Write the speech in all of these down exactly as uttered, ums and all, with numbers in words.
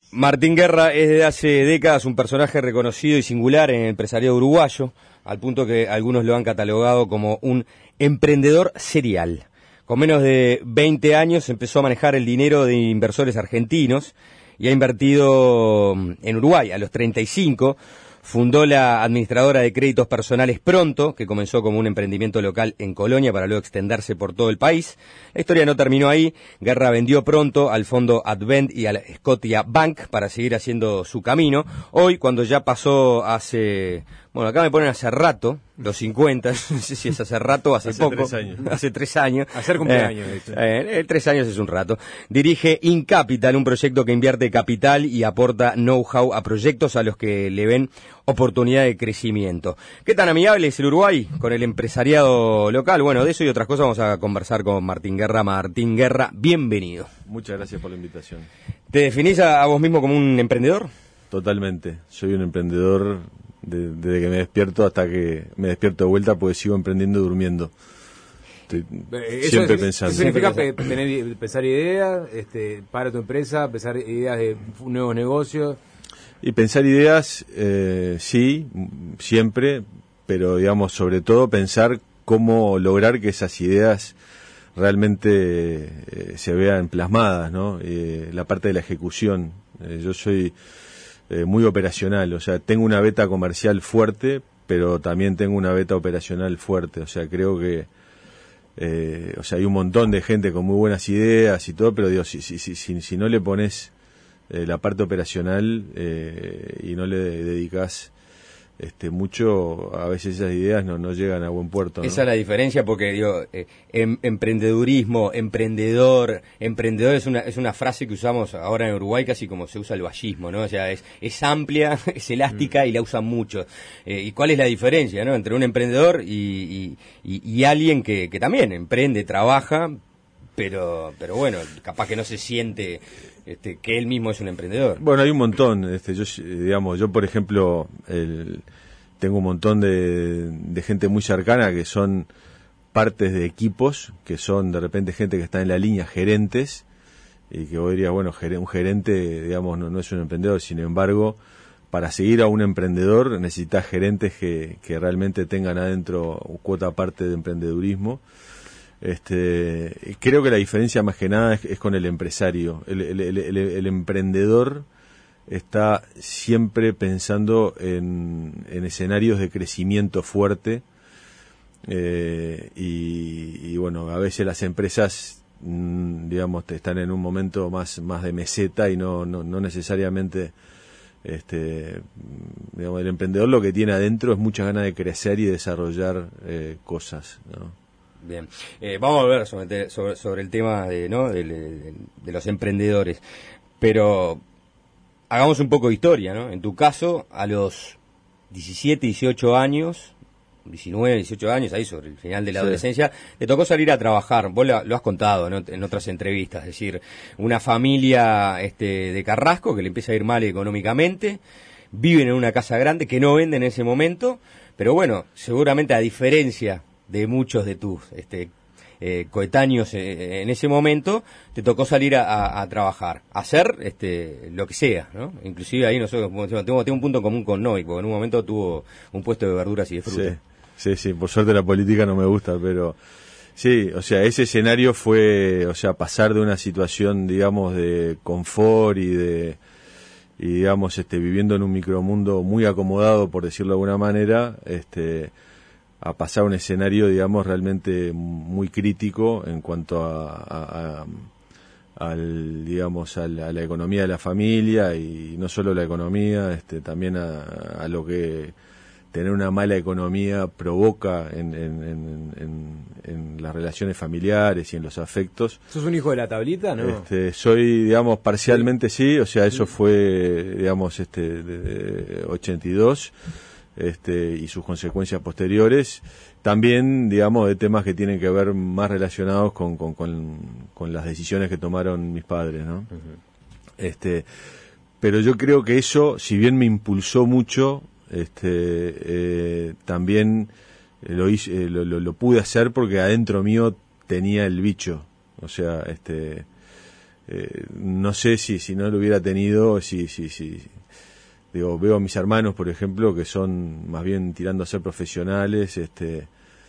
Martín Guerra es desde hace décadas un personaje reconocido y singular en el empresariado uruguayo, al punto que algunos lo han catalogado como un emprendedor serial. Con menos de veinte años empezó a manejar el dinero de inversores argentinos y ha invertido en Uruguay. A los treinta y cinco fundó la administradora de créditos personales Pronto, que comenzó como un emprendimiento local en Colonia para luego extenderse por todo el país. La historia no terminó ahí. Guerra vendió Pronto al fondo Advent y al Scotia Bank para seguir haciendo su camino. Hoy, cuando ya pasó hace... Bueno, acá me ponen hace rato, los cincuenta, no sé si es hace rato o hace, hace poco. Tres años. Hace tres años. Hacer cumpleaños. Eh, eh, eh, tres años es un rato. Dirige InCapital, un proyecto que invierte capital y aporta know-how a proyectos a los que le ven oportunidad de crecimiento. ¿Qué tan amigable es el Uruguay con el empresariado local? Bueno, de eso y otras cosas vamos a conversar con Martín Guerra. Martín Guerra, bienvenido. Muchas gracias por la invitación. ¿Te definís a, a vos mismo como un emprendedor? Totalmente. Soy un emprendedor de, desde que me despierto hasta que me despierto de vuelta, porque sigo emprendiendo durmiendo. Estoy Eso siempre es, pensando. ¿Eso significa pe- tener, pensar ideas este, para tu empresa, pensar ideas de nuevos negocios? Y pensar ideas, eh, sí, siempre, pero digamos, sobre todo pensar cómo lograr que esas ideas realmente eh, se vean plasmadas, ¿no? Eh, la parte de la ejecución. Eh, yo soy eh, muy operacional, o sea, tengo una beta comercial fuerte, pero también tengo una beta operacional fuerte, o sea, creo que eh, o sea, hay un montón de gente con muy buenas ideas y todo, pero digo, si, si, si, si, si no le pones eh, la parte operacional eh, y no le dedicas este mucho, a veces esas ideas no, no llegan a buen puerto, ¿no? Esa es la diferencia, porque digo, eh, em, emprendedurismo, emprendedor, emprendedor es una es una frase que usamos ahora en Uruguay casi como se usa el vallismo, ¿no? O sea, es, es amplia, es elástica y la usan mucho. Eh, ¿Y cuál es la diferencia, no? Entre un emprendedor y, y, y, y alguien que, que también emprende, trabaja, pero pero bueno, capaz que no se siente este, que él mismo es un emprendedor. Bueno, hay un montón, este, yo digamos, yo por ejemplo, el, tengo un montón de, de gente muy cercana que son partes de equipos, que son de repente gente que está en la línea, gerentes, y que vos dirías, bueno, un gerente, digamos, no, no es un emprendedor. Sin embargo, para seguir a un emprendedor necesitas gerentes que, que realmente tengan adentro cuota parte de emprendedurismo. Este, creo que la diferencia más que nada es, es con el empresario. El, el, el, el, el emprendedor está siempre pensando en, en escenarios de crecimiento fuerte, eh, y, y bueno, a veces las empresas, mmm, digamos, están en un momento más, más de meseta y no, no, no necesariamente, este, digamos, el emprendedor lo que tiene adentro es muchas ganas de crecer y desarrollar eh, cosas, ¿no? Bien, eh, vamos a volver sobre, sobre, sobre el tema de, ¿no? de, de, de los emprendedores, pero hagamos un poco de historia, ¿no? En tu caso, a los diecisiete, dieciocho años, diecinueve, dieciocho años, ahí sobre el final de la sí. adolescencia, te tocó salir a trabajar. Vos lo, lo has contado, ¿no? En otras entrevistas, es decir, una familia este, de Carrasco que le empieza a ir mal económicamente, viven en una casa grande que no venden en ese momento, pero bueno, seguramente a diferencia de muchos de tus este, eh, coetáneos eh, en ese momento, te tocó salir a, a, a trabajar, a hacer este, lo que sea, ¿no? Inclusive ahí nosotros tengo, tengo un punto en común con Noy, porque en un momento tuvo un puesto de verduras y de frutas. Sí, sí, sí, por suerte la política no me gusta, pero sí, o sea, ese escenario fue, o sea, pasar de una situación, digamos, de confort y de, y digamos, este, viviendo en un micromundo muy acomodado, por decirlo de alguna manera, este, a pasar un escenario, digamos, realmente muy crítico en cuanto a, a, a al, digamos, a la, a la economía de la familia, y no solo la economía, este, también a, a lo que tener una mala economía provoca en, en, en, en, en las relaciones familiares y en los afectos. ¿Sos un hijo de la tablita, no? Este, soy, digamos, parcialmente sí, sí, o sea, eso fue, digamos, este, de ochenta y dos. Este, y sus consecuencias posteriores, también, digamos, de temas que tienen que ver más relacionados con, con, con, con las decisiones que tomaron mis padres, ¿no? Uh-huh. Este, pero yo creo que eso, si bien me impulsó mucho, este, eh, también lo, hice, lo, lo, lo pude hacer porque adentro mío tenía el bicho, o sea, este, eh, no sé si si no lo hubiera tenido, si, si, si, digo, veo a mis hermanos, por ejemplo, que son más bien tirando a ser profesionales, este,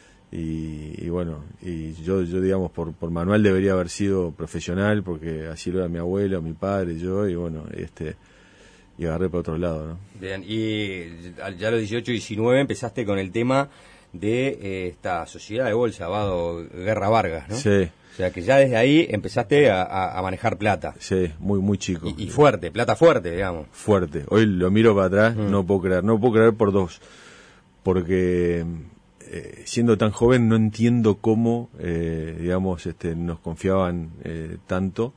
y, y bueno, y yo, yo digamos, por, por manual debería haber sido profesional, porque así lo era mi abuelo, mi padre, yo, y bueno, este, y agarré por otro lado, ¿no? Bien, y ya a los dieciocho, diecinueve empezaste con el tema de eh, esta sociedad de bolsa, Vado Guerra Vargas, ¿no? Sí. O sea, que ya desde ahí empezaste a, a, a manejar plata. Sí, muy, muy chico. Y, y fuerte, plata fuerte, digamos. Fuerte. Hoy lo miro para atrás, Mm. no puedo creer. No puedo creer por dos. Porque eh, siendo tan joven no entiendo cómo, eh, digamos, este, nos confiaban eh, tanto.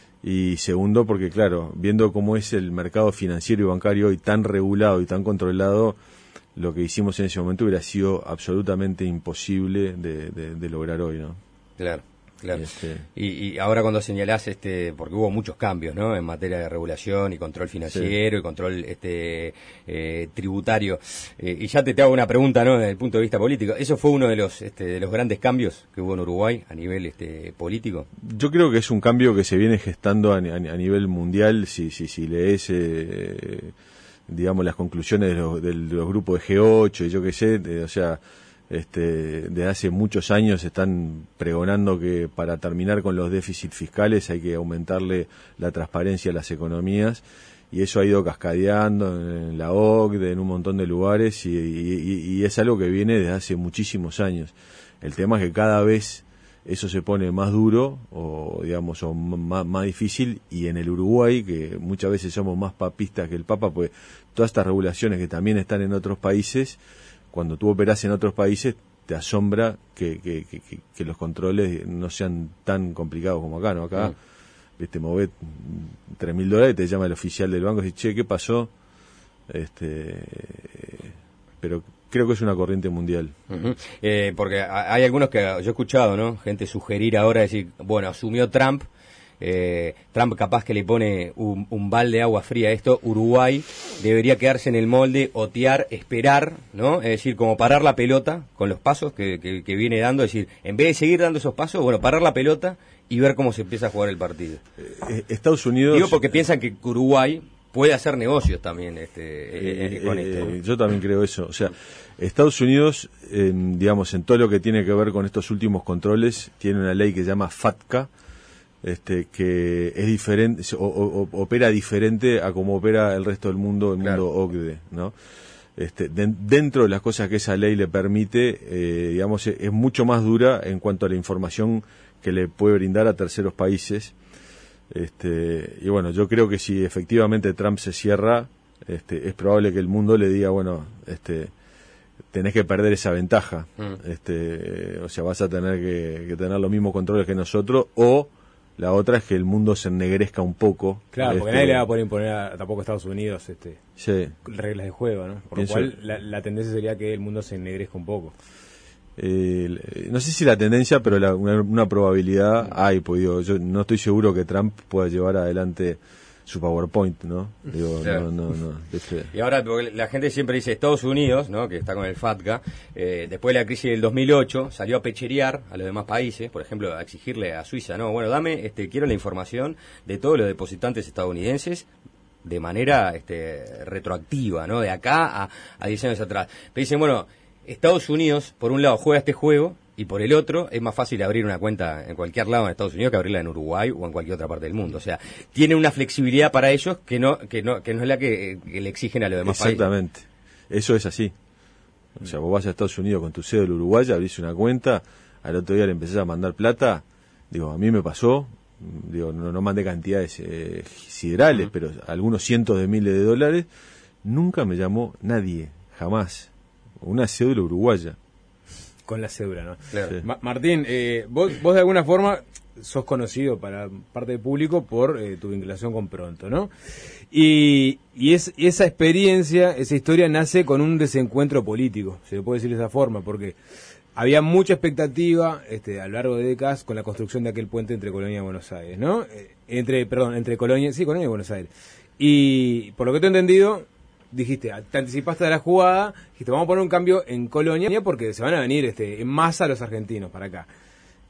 Y segundo, porque claro, viendo cómo es el mercado financiero y bancario hoy tan regulado y tan controlado, lo que hicimos en ese momento hubiera sido absolutamente imposible de, de, de lograr hoy, ¿no? Claro, claro. Este... Y, y ahora cuando señalás, este, porque hubo muchos cambios, ¿no? En materia de regulación y control financiero, sí, y control este eh, tributario. Eh, y ya te, te hago una pregunta, ¿no? Desde el punto de vista político. ¿Eso fue uno de los este, de los grandes cambios que hubo en Uruguay a nivel este político? Yo creo que es un cambio que se viene gestando a, a, a nivel mundial. Si, si, si lees... Eh, digamos, las conclusiones de los, de los grupos de G ocho y yo qué sé, de, o sea, este, de hace muchos años están pregonando que para terminar con los déficits fiscales hay que aumentarle la transparencia a las economías, y eso ha ido cascadeando en la O C D E, en un montón de lugares, y, y, y es algo que viene desde hace muchísimos años. El tema es que cada vez eso se pone más duro, o digamos, o más, más difícil, y en el Uruguay, que muchas veces somos más papistas que el Papa, pues todas estas regulaciones que también están en otros países, cuando tú operás en otros países, te asombra que, que, que, que los controles no sean tan complicados como acá, ¿no? Acá, mm. viste, movés tres mil dólares, te llama el oficial del banco y dice, che, ¿qué pasó? Este, pero creo que es una corriente mundial. Uh-huh. Eh, porque hay algunos que yo he escuchado, ¿no? Gente sugerir ahora, decir, bueno, asumió Trump, eh, Trump capaz que le pone un, un balde de agua fría a esto, Uruguay debería quedarse en el molde, otear, esperar, ¿no? Es decir, como parar la pelota con los pasos que, que, que viene dando, es decir, en vez de seguir dando esos pasos, bueno, parar la pelota y ver cómo se empieza a jugar el partido. Eh, Estados Unidos... Digo porque piensan que Uruguay puede hacer negocios también este, eh, eh, con eh, esto, ¿no? Yo también creo eso. O sea, Estados Unidos, eh, digamos, en todo lo que tiene que ver con estos últimos controles, tiene una ley que se llama FATCA, este, que es diferente, o, o, opera diferente a como opera el resto del mundo, el Claro. mundo O C D E, ¿no? Este, de, dentro de las cosas que esa ley le permite, eh, digamos, es, es mucho más dura en cuanto a la información que le puede brindar a terceros países. Este, y bueno, yo creo que si efectivamente Trump se cierra, este, es probable que el mundo le diga, bueno, este, tenés que perder esa ventaja, mm. este, o sea, vas a tener que, que tener los mismos controles que nosotros, o la otra es que el mundo se ennegrezca un poco. Claro, este, porque nadie le va a poder imponer a, tampoco a Estados Unidos este, sí. reglas de juego, ¿no? Por Pienso, lo cual la, la tendencia sería que el mundo se ennegrezca un poco. Eh, no sé si la tendencia, pero la, una, una probabilidad hay, pues digo, yo no estoy seguro que Trump pueda llevar adelante su PowerPoint, ¿no? Digo, claro. no, no, no. Este... Y ahora, porque la gente siempre dice Estados Unidos, ¿no? Que está con el FATCA, eh, después de la crisis del dos mil ocho, salió a pecherear a los demás países, por ejemplo, a exigirle a Suiza, no, bueno, dame, este, quiero la información de todos los depositantes estadounidenses de manera este, retroactiva, ¿no? De acá a, a diez años atrás. Pero dicen, bueno, Estados Unidos, por un lado, juega este juego, y por el otro, es más fácil abrir una cuenta en cualquier lado en Estados Unidos que abrirla en Uruguay o en cualquier otra parte del mundo. O sea, tiene una flexibilidad para ellos que no que no, que no es la que, que le exigen a los demás Exactamente. países. Exactamente. Eso es así. O sea, vos vas a Estados Unidos con tu cédula uruguaya, abrís una cuenta, al otro día le empezás a mandar plata. Digo, a mí me pasó, digo, no, no mandé cantidades eh, siderales, uh-huh. pero algunos cientos de miles de dólares. Nunca me llamó nadie, jamás. Una cédula uruguaya. Con la cédula, ¿no? Claro. Sí. Ma- Martín, eh, vos, vos de alguna forma sos conocido para parte del público por eh, tu vinculación con Pronto, ¿no? Y, y, es, y esa experiencia, esa historia nace con un desencuentro político, se le puede decir de esa forma, porque había mucha expectativa este, a lo largo de décadas con la construcción de aquel puente entre Colonia y Buenos Aires, ¿no? Eh, entre, perdón, entre Colonia, sí, Colonia y Buenos Aires. Y por lo que te he entendido, dijiste, te anticipaste de la jugada, dijiste, vamos a poner un cambio en Colonia porque se van a venir este, en masa los argentinos para acá.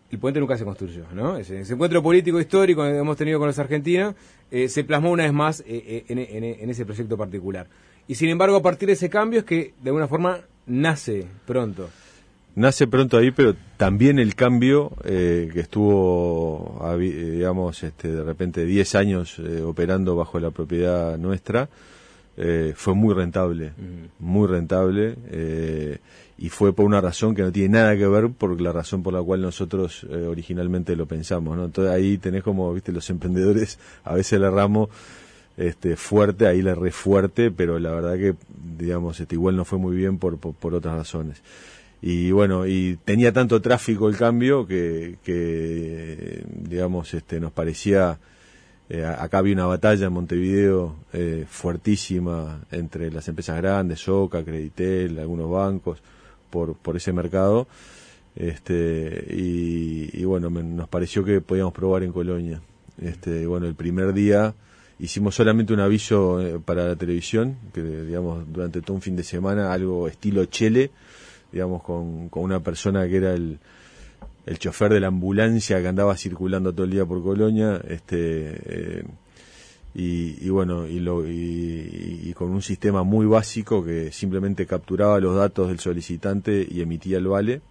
el puente nunca se construyó, ¿no? Ese, ese encuentro político histórico que hemos tenido con los argentinos eh, se plasmó una vez más eh, en, en, en ese proyecto particular. Y sin embargo, a partir de ese cambio es que de alguna forma nace pronto. Nace pronto ahí, pero también el cambio eh, que estuvo, digamos, este, de repente diez años eh, operando bajo la propiedad nuestra, eh, fue muy rentable, mm. muy rentable, eh, y fue por una razón que no tiene nada que ver por la razón por la cual nosotros eh, originalmente lo pensamos, ¿no? Entonces ahí tenés como, viste, los emprendedores, a veces le erramos este, fuerte, ahí le re fuerte, pero la verdad que, digamos, este, igual no fue muy bien por, por, por otras razones. Y bueno, y tenía tanto tráfico el cambio que, que digamos, este, nos parecía, eh, acá había una batalla en Montevideo eh, fuertísima entre las empresas grandes, Soca, Creditel, algunos bancos, por, por ese mercado, este, y, y bueno, me, nos pareció que podíamos probar en Colonia. Este, y bueno, el primer día hicimos solamente un aviso eh, para la televisión, que digamos, durante todo un fin de semana, algo estilo Chele, digamos, con, con una persona que era el, el chofer de la ambulancia que andaba circulando todo el día por Colonia, este, eh, y, y bueno, y, lo, y, y con un sistema muy básico que simplemente capturaba los datos del solicitante y emitía el vale.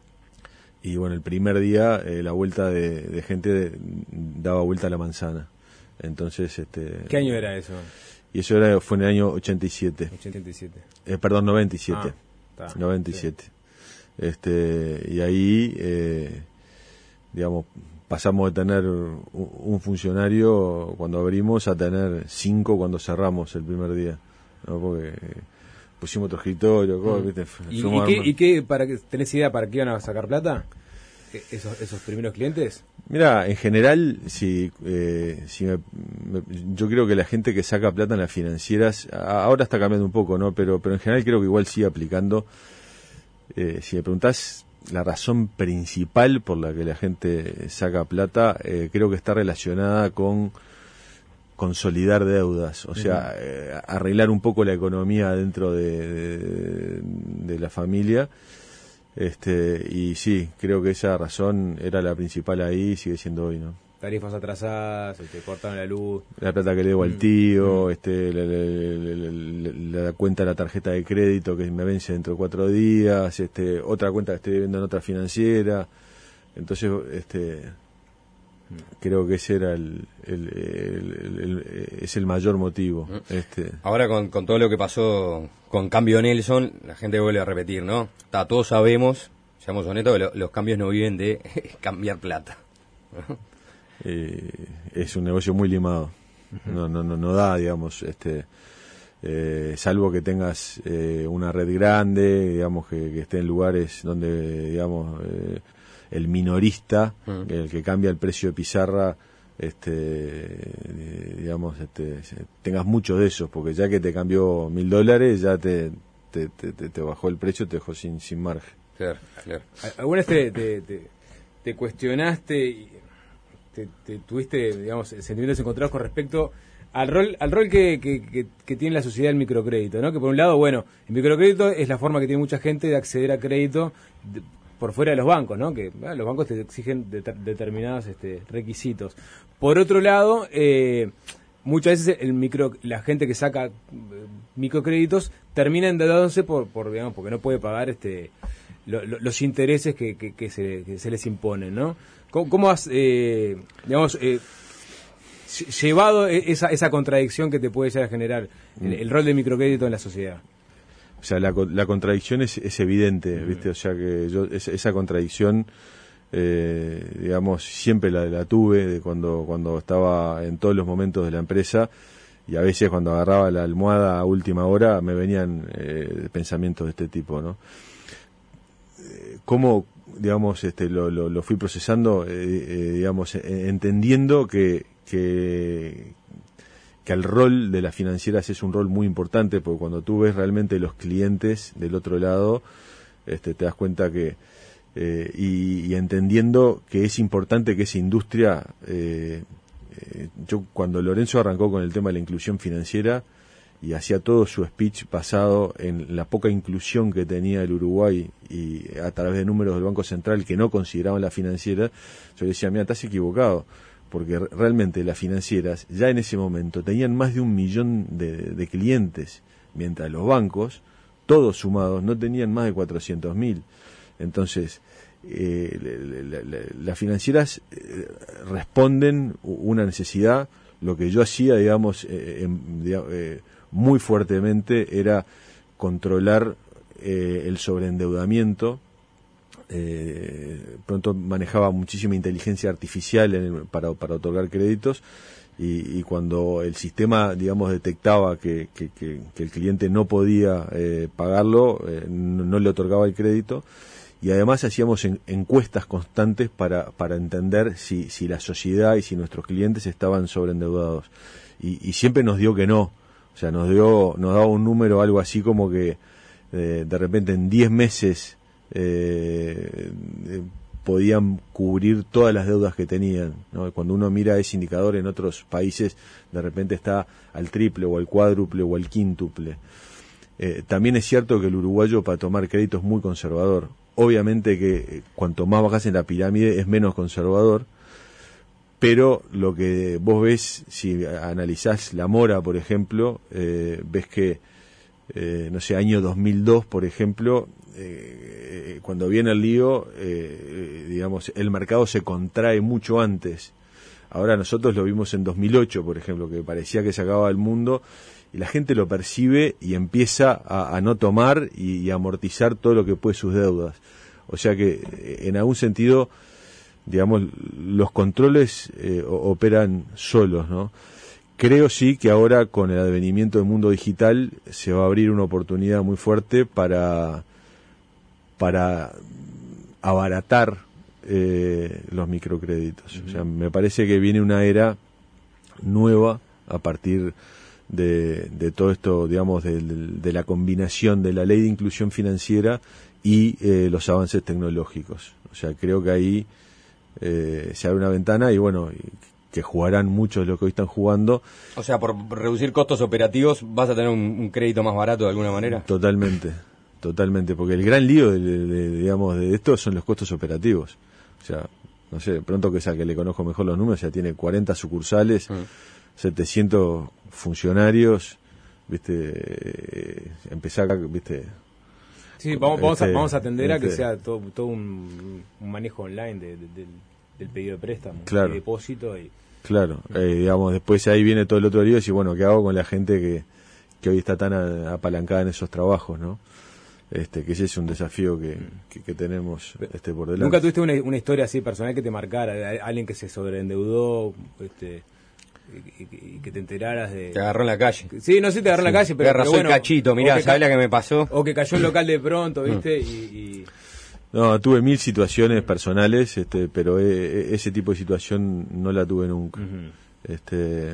Y bueno, el primer día eh, la vuelta de, de gente de, daba vuelta a la manzana. Entonces, este. ¿Qué año era eso? Y eso era, fue en el año ochenta y siete. ochenta y siete. Eh, perdón, noventa y siete. Ah. Está, noventa y siete. Sí. Este, y ahí, eh, digamos, pasamos de tener un, un funcionario cuando abrimos a tener cinco cuando cerramos el primer día, ¿no? Porque pusimos otro escritorio, mm. ¿viste? ¿Y, y, qué, ¿Y qué, para que tenés idea para qué iban a sacar plata? ¿Esos, esos primeros clientes? Mira, en general, si, eh, si me, me, yo creo que la gente que saca plata en las financieras, ahora está cambiando un poco, ¿no? Pero, pero en general creo que igual sigue aplicando. Eh, si me preguntás la razón principal por la que la gente saca plata, eh, creo que está relacionada con consolidar deudas, o sea, uh-huh. eh, arreglar un poco la economía dentro de, de, de la familia. Este, y sí, creo que esa razón era la principal ahí y sigue siendo hoy, ¿no? Tarifas atrasadas, te cortaron la luz. La plata que le debo mm. al tío, mm. este, la, la, la, la cuenta de la tarjeta de crédito que me vence dentro de cuatro días, este, otra cuenta que estoy debiendo en otra financiera. Entonces, este, mm. creo que ese era el, el, el, el, el es el mayor motivo. Mm. Este. Ahora con, con todo lo que pasó con Cambio Nelson, la gente vuelve a repetir, ¿no? Está, todos sabemos, seamos honestos, que lo, los cambios no viven de cambiar plata, ¿no? Eh, es un negocio muy limado. Uh-huh. no, no, no, no da, digamos, este, eh, salvo que tengas eh, una red grande, digamos, que, que esté en lugares donde, digamos, eh, el minorista, uh-huh. el que cambia el precio de pizarra, este, eh, digamos, este, tengas mucho de esos, porque ya que te cambió mil dólares, ya te, te, te, te, te bajó el precio, te dejó sin, sin margen. Claro, claro. ¿Alguna vez te, te, te, te cuestionaste y Te, te tuviste, digamos, sentimientos encontrados con respecto al rol al rol que, que, que, que tiene la sociedad del microcrédito, ¿no? Que por un lado, bueno, el microcrédito es la forma que tiene mucha gente de acceder a crédito de, por fuera de los bancos, ¿no? Que bueno, los bancos te exigen de, determinados este, requisitos. Por otro lado, eh, muchas veces el micro, la gente que saca microcréditos termina endeudándose por, por digamos, porque no puede pagar este lo, lo, los intereses que, que, que, se, que se les imponen, ¿no? ¿Cómo, cómo has, eh, digamos, eh, llevado esa, esa contradicción que te puede llegar a generar el, el rol del microcrédito en la sociedad? O sea, la, la contradicción es, es evidente, mm. ¿viste? O sea, que yo esa, esa contradicción, eh, digamos, siempre la, la tuve de cuando, cuando estaba en todos los momentos de la empresa, y a veces cuando agarraba la almohada a última hora me venían eh, pensamientos de este tipo, ¿no? ¿Cómo, digamos, este, lo, lo, lo fui procesando, eh, eh, digamos, eh, entendiendo que, que, que el rol de las financieras es un rol muy importante, porque cuando tú ves realmente los clientes del otro lado, este, te das cuenta que, eh, y, y entendiendo que es importante que esa industria, eh, eh, yo cuando Lorenzo arrancó con el tema de la inclusión financiera, y hacía todo su speech basado en la poca inclusión que tenía el Uruguay y a través de números del Banco Central que no consideraban la financiera, yo le decía, mira, estás equivocado, porque realmente las financieras ya en ese momento tenían más de un millón de, de clientes, mientras los bancos, todos sumados, no tenían más de cuatrocientos mil. Entonces, eh, la, la, la, las financieras eh, responden una necesidad. Lo que yo hacía, digamos, eh, en, digamos eh, muy fuertemente era controlar eh, el sobreendeudamiento. Eh, pronto manejaba muchísima inteligencia artificial en el, para, para otorgar créditos y, y cuando el sistema, digamos, detectaba que, que, que, que el cliente no podía eh, pagarlo, eh, no, no le otorgaba el crédito. Y además hacíamos en, encuestas constantes para, para entender si, si la sociedad y si nuestros clientes estaban sobreendeudados. Y, y siempre nos dio que no. O sea, nos dio, nos daba un número, algo así como que eh, de repente en diez meses eh, eh, podían cubrir todas las deudas que tenían, ¿no? Cuando uno mira ese indicador en otros países, de repente está al triple o al cuádruple o al quíntuple. Eh, también es cierto que el uruguayo para tomar crédito es muy conservador. Obviamente que eh, cuanto más bajas en la pirámide es menos conservador, pero lo que vos ves, si analizás la mora, por ejemplo, eh, ves que, eh, no sé, año dos mil dos, por ejemplo, eh, cuando viene el lío, eh, digamos, el mercado se contrae mucho antes. Ahora nosotros lo vimos en dos mil ocho, por ejemplo, que parecía que se acababa el mundo, y la gente lo percibe y empieza a, a no tomar y, y a amortizar todo lo que puede sus deudas. O sea que, en algún sentido, digamos, los controles eh, operan solos, ¿no? Creo sí que ahora con el advenimiento del mundo digital se va a abrir una oportunidad muy fuerte para, para abaratar eh, los microcréditos. Uh-huh. O sea, me parece que viene una era nueva a partir de, de todo esto, digamos, de, de la combinación de la ley de inclusión financiera y eh, los avances tecnológicos. O sea, creo que ahí eh, se abre una ventana y bueno, que jugarán muchos de los que hoy están jugando. O sea, por reducir costos operativos, ¿vas a tener un, un crédito más barato de alguna manera? Totalmente, totalmente, porque el gran lío, de, de, de, digamos, de esto son los costos operativos. O sea, no sé, pronto que sea que le conozco mejor los números, ya tiene cuarenta sucursales, mm. setecientos funcionarios, viste, eh, empezar, viste... Sí, vamos, vamos, este, a, vamos a atender este, a que sea todo, todo un, un manejo online de, de, de, del pedido de préstamo, claro, de depósito. Y... Claro, eh, digamos, después ahí viene todo el otro lío y decir, bueno, ¿qué hago con la gente que, que hoy está tan a, apalancada en esos trabajos, ¿no? Este, que ese es un desafío que, que, que tenemos este, por delante. ¿Nunca tuviste una, una historia así personal que te marcara, de alguien que se sobreendeudó, este... Y, y, y que te enteraras de... Te agarró en la calle. Sí, no sé, te agarró sí. en la calle, pero... Te arrasó bueno, el cachito, mirá, ¿sabes la que me pasó? O que cayó en local de pronto, ¿viste? y, y... No, tuve mil situaciones personales, este, pero e, ese tipo de situación no la tuve nunca. Uh-huh. Este,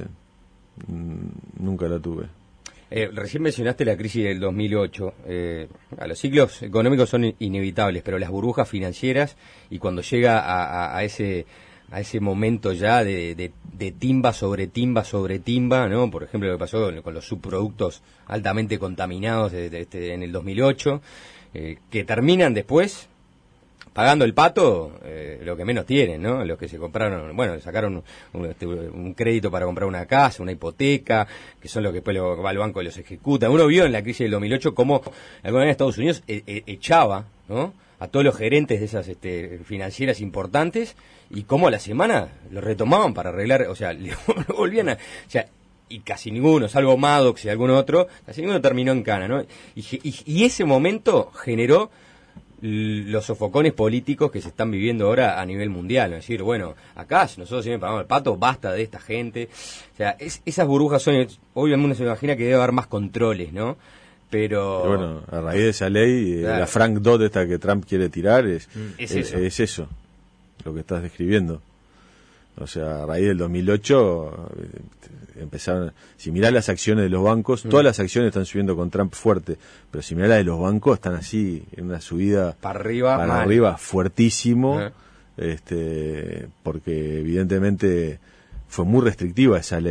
nunca la tuve. Eh, recién mencionaste la crisis del dos mil ocho. Eh, a los ciclos económicos son inevitables, pero las burbujas financieras, y cuando llega a, a, a ese... a ese momento ya de, de, de timba sobre timba sobre timba, ¿no? Por ejemplo, lo que pasó con, con los subproductos altamente contaminados de, de este, en el dos mil ocho, eh, que terminan después pagando el pato eh, lo que menos tienen, ¿no? Los que se compraron, bueno, sacaron un, este, un crédito para comprar una casa, una hipoteca, que son los que después lo, va al banco y los ejecuta. Uno vio en la crisis del dos mil ocho cómo alguna vez en Estados Unidos e, e, echaba, ¿no?, a todos los gerentes de esas este, financieras importantes, y cómo a la semana lo retomaban para arreglar, o sea, le volvían a... O sea, y casi ninguno, salvo Maddox y algún otro, casi ninguno terminó en cana, ¿no? Y, y, y ese momento generó los sofocones políticos que se están viviendo ahora a nivel mundial, ¿no? Es decir, bueno, acá nosotros siempre pagamos el pato, basta de esta gente. O sea, es, esas burbujas son, obviamente uno se imagina que debe haber más controles, ¿no? Pero... Pero bueno, a raíz de esa ley, claro, la Frank Dodd esta que Trump quiere tirar, es, es, es, eso. es eso, lo que estás describiendo. O sea, a raíz del dos mil ocho empezaron, si mirás las acciones de los bancos, mm. todas las acciones están subiendo con Trump fuerte, pero si mirás las de los bancos están así, en una subida para arriba, para mal. arriba fuertísimo, uh-huh. este porque evidentemente fue muy restrictiva esa ley.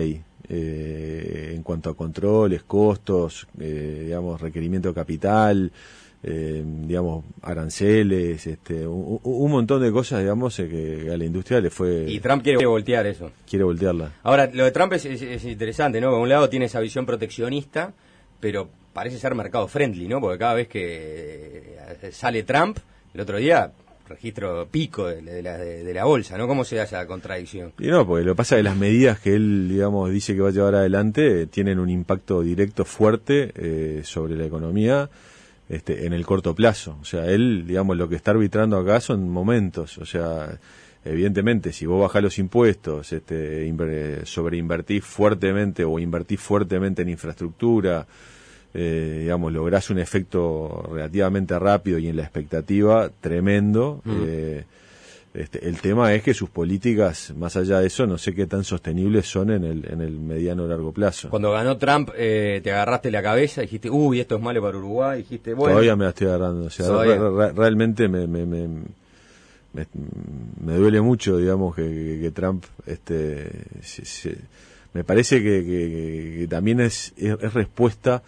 eh, en cuanto a controles, costos, eh, digamos, requerimiento de capital, eh, digamos, aranceles, este, un, un montón de cosas, digamos, eh, que a la industria le fue... Y Trump quiere voltear eso. Quiere voltearla. Ahora, lo de Trump es, es, es interesante, ¿no? Por un lado tiene esa visión proteccionista, pero parece ser mercado friendly, ¿no? Porque cada vez que sale Trump, el otro día, registro pico de, de, la, de, de la bolsa, ¿no? ¿Cómo se da esa contradicción? Y no, porque lo que pasa es que las medidas que él, digamos, dice que va a llevar adelante eh, tienen un impacto directo fuerte eh, sobre la economía este, en el corto plazo. O sea, él, digamos, lo que está arbitrando acá son momentos. O sea, evidentemente, si vos bajás los impuestos, este, inver, sobreinvertís fuertemente o invertís fuertemente en infraestructura, Eh, digamos, lográs un efecto relativamente rápido y en la expectativa tremendo. Mm. Eh, este, el tema es que sus políticas, más allá de eso, no sé qué tan sostenibles son en el, en el mediano o largo plazo. Cuando ganó Trump, eh, te agarraste la cabeza, dijiste, uy, esto es malo para Uruguay, dijiste, bueno. Todavía me la estoy agarrando, o sea, re, re, realmente me, me, me, me, me duele mucho, digamos, que, que, que Trump, este, se, se, me parece que, que, que también es, es, es respuesta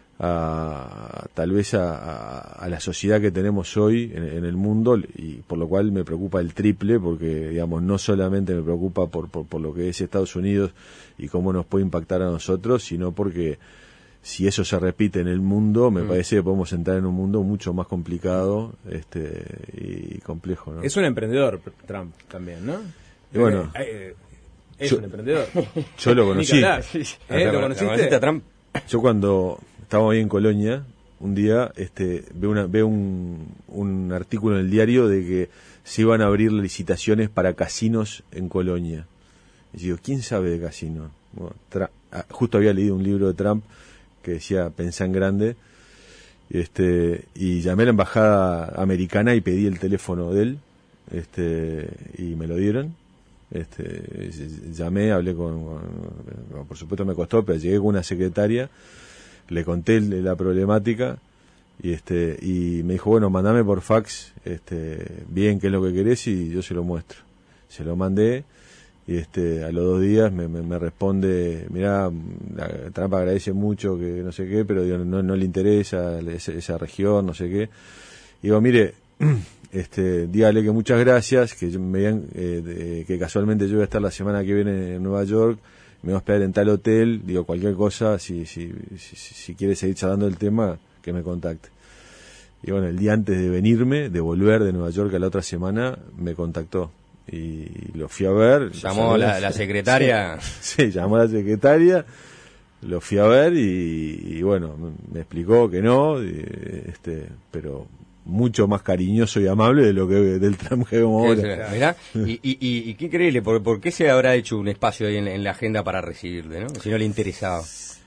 a tal vez a, a, a la sociedad que tenemos hoy en, en el mundo, y por lo cual me preocupa el triple, porque digamos no solamente me preocupa por, por, por lo que es Estados Unidos y cómo nos puede impactar a nosotros, sino porque si eso se repite en el mundo, me mm. parece que podemos entrar en un mundo mucho más complicado este y complejo, ¿no? Es un emprendedor Trump también, ¿no? Y bueno, eh, eh, es yo, un emprendedor. Yo lo conocí. ¿Eh? ¿Lo conociste a Trump? Yo cuando estábamos ahí en Colonia, un día este, veo, una, veo un, un artículo en el diario de que se iban a abrir licitaciones para casinos en Colonia. Y digo, ¿quién sabe de casinos? Bueno, Trump, justo había leído un libro de Trump que decía, pensá en grande, este, y llamé a la embajada americana y pedí el teléfono de él, este, y me lo dieron. Este, llamé, hablé con, con, por supuesto me costó, pero llegué con una secretaria, le conté la problemática y este y me dijo, bueno, mandame por fax este bien qué es lo que querés y yo se lo muestro. Se lo mandé y este a los dos días me, me, me responde, mirá, la Trump agradece mucho que no sé qué, pero digo, no, no le interesa esa, esa región, no sé qué. Y digo, mire, este dígale que muchas gracias, que me digan, eh, de, que casualmente yo voy a estar la semana que viene en Nueva York, me voy a hospedar en tal hotel, digo, cualquier cosa, si, si, si, si quiere seguir charlando del tema, que me contacte. Y bueno, el día antes de venirme, de volver de Nueva York a la otra semana, me contactó. Y lo fui a ver. Llamó la, la secretaria. Sí, sí, llamó a la secretaria, lo fui a ver y, y bueno, me explicó que no, y, este, pero mucho más cariñoso y amable de lo que del Trump que vemos ahora. Mirá, y, y, y, y qué increíble, ¿por, ¿por qué se habrá hecho un espacio ahí en, en la agenda para recibirle, ¿no? Si no le interesaba.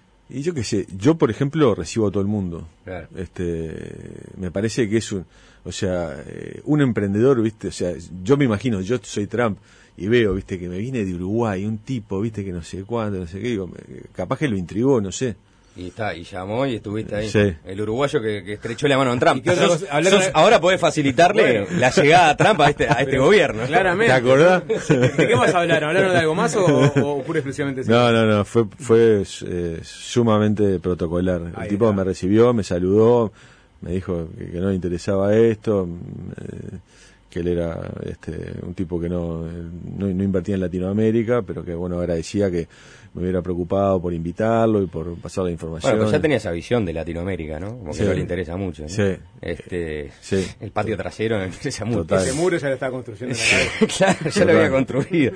Y yo qué sé, yo por ejemplo recibo a todo el mundo. Claro. Este, me parece que es un, o sea, eh, un emprendedor, ¿viste? O sea, yo me imagino, yo soy Trump y veo, ¿viste? Que me viene de Uruguay un tipo, ¿viste? Que no sé cuándo, no sé qué, digo, capaz que lo intrigó, no sé. Y está, y llamó y estuviste ahí. Sí. El uruguayo que, que estrechó la mano a Trump. Sos, sos, ahora podés facilitarle bueno. la llegada a Trump a este, a este gobierno. Claramente. ¿Te acordás? ¿De qué más hablaron? ¿Hablaron de algo más o, o pura exclusivamente? No, no, no, fue, fue eh, sumamente protocolar. El ahí tipo está. Me recibió, me saludó, me dijo que, que no le interesaba esto, eh, que él era este, un tipo que no, no, no invertía en Latinoamérica, pero que bueno, agradecía que me hubiera preocupado por invitarlo y por pasar la información. Bueno, pues ya tenía esa visión de Latinoamérica, ¿no? Como que sí. no le interesa mucho, ¿no? Sí. Este, sí. El patio trasero no le interesa mucho. Total. Ese muro ya lo estaba construyendo en la cabeza. Claro, ya Total. Lo había construido.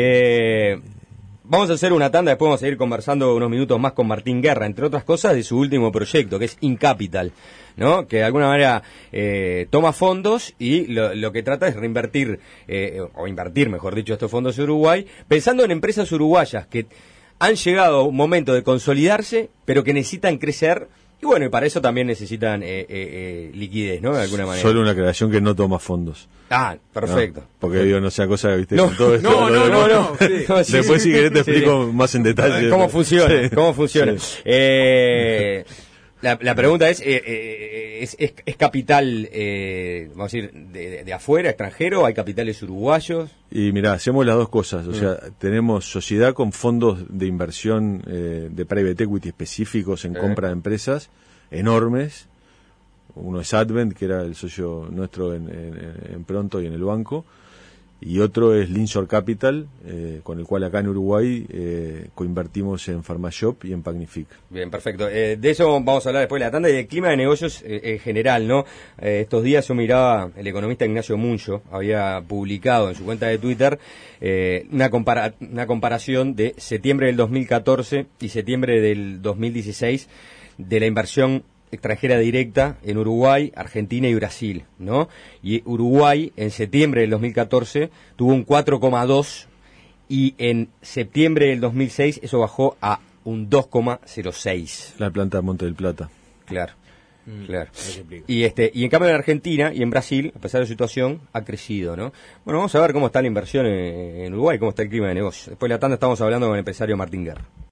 Eh, vamos a hacer una tanda, después vamos a ir conversando unos minutos más con Martín Guerra, entre otras cosas de su último proyecto, que es InCapital, ¿no? Que de alguna manera eh, toma fondos y lo, lo que trata es reinvertir, eh, o invertir, mejor dicho, estos fondos en Uruguay, pensando en empresas uruguayas que han llegado a un momento de consolidarse, pero que necesitan crecer, y bueno, y para eso también necesitan eh, eh, eh, liquidez, ¿no? De alguna manera. Solo una creación que no toma fondos. Ah, perfecto. No, porque digo, no sea cosa, viste, no, con todo esto. No, no, no, no. Sí. no sí, Después sí, si querés te explico sí. más en detalle. ¿Cómo funciona? Sí. ¿Cómo funciona? Sí. Eh, La, la pregunta es, eh, eh, ¿es, es, es capital, eh, vamos a decir, de, de afuera, extranjero, o hay capitales uruguayos? Y mira, hacemos las dos cosas, o Mm. sea, tenemos sociedad con fondos de inversión eh, de private equity específicos en Eh. compra de empresas enormes. Uno es Advent, que era el socio nuestro en, en, en Pronto y en el banco, y otro es Linshore Capital, eh, con el cual acá en Uruguay eh, coinvertimos en Pharmashop y en Pagnific. Bien, perfecto. Eh, de eso vamos a hablar después de la tanda y del clima de negocios eh, en general, ¿no? Eh, estos días yo miraba, el economista Ignacio Muncho había publicado en su cuenta de Twitter eh, una, compara una comparación de septiembre del dos mil catorce y septiembre del dos mil dieciséis de la inversión extranjera directa en Uruguay, Argentina y Brasil, ¿no? Y Uruguay en septiembre del dos mil catorce tuvo un cuatro coma dos y en septiembre del dos mil seis eso bajó a un dos coma cero seis. La planta de Monte del Plata. Claro, Mm, claro. eso explica. Y este y en cambio en Argentina y en Brasil, a pesar de la situación, ha crecido, ¿no? Bueno, vamos a ver cómo está la inversión en, en Uruguay, cómo está el clima de negocios. Después de la tanda estamos hablando con el empresario Martín Guerra.